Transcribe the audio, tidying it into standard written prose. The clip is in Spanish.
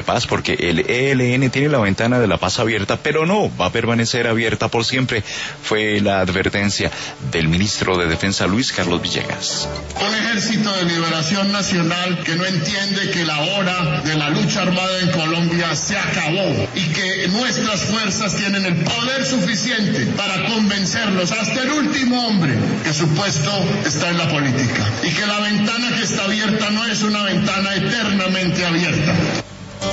paz, porque el ELN tiene la ventana de la paz abierta, pero no va a permanecer abierta por siempre, fue la advertencia del ministro de Defensa Luis Carlos Villegas. Un ejército de liberación nacional que no entiende que la hora de la lucha armada en Colombia se acabó y que nuestras fuerzas tienen el poder suficiente para convencerlos hasta el último hombre que su puesto está en la política y que la ventana que está abierta no es una ventana eternamente abierta.